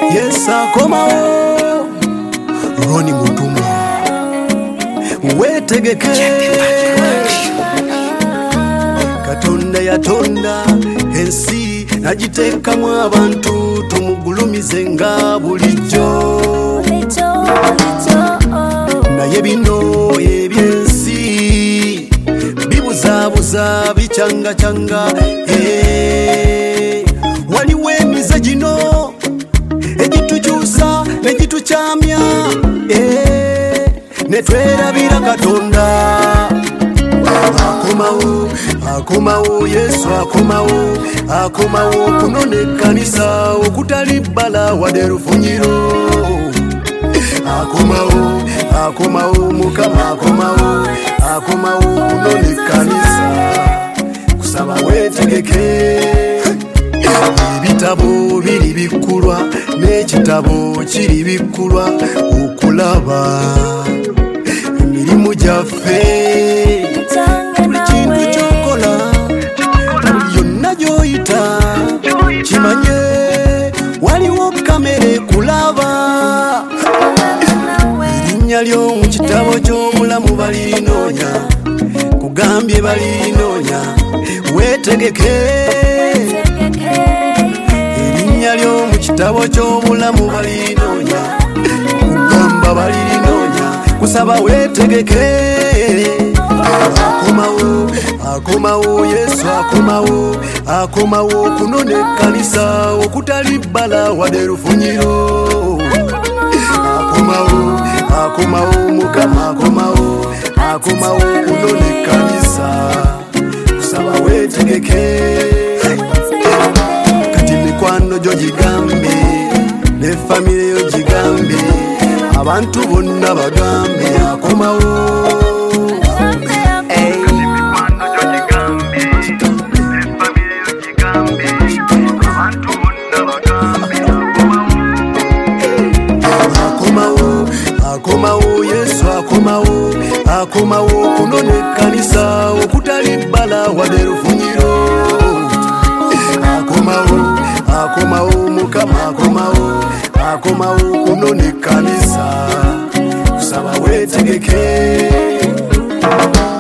Yes, akomawo Roni Mutumwa wetegeke Katonda yatonda ensi nagitekamu abantu tumugulumize nga bulijjo naye bino ebyensi bibuzabuza bicyanga waliwo emize gino egitukyusa negitukyamya netwerabira Katonda akomawo Yesu akomawo kunona ekkanisa okutali bbala wadde lufunyiro akomawo Mukama akomawo kunona ekkanisa kusaba wetegeke ebitabo biri bikkulwa n'ekitabo kiri bikkulwa okulaba emirimu gyaffe buli kintu kyokola yonna gyoyita kimanye waliwo kamera ekulaba erinnya lyo mu kitabo ky'obulamu balirinoonya kugambye balirinoonya wetegeke erinnya lyo mu kitabo ky'obulamu balirinoonya kugamba balirinoonya kusaba wetegeke akomawo Yesu akomawo kunona ekkanisa okutali bbala wadde lufunyiro akomawo Mukama akomawo kunona ekkanisa kusaba wetegeke kati mikwano gyo gigambe ne famire yo gigambe abantu bonna bagambe akomawo Yesu akomawo kunona ekkanisa okutali bbala wadde lufunyiro akomawo Mukama akomawo kunona ekkanisa kusaba wetegeke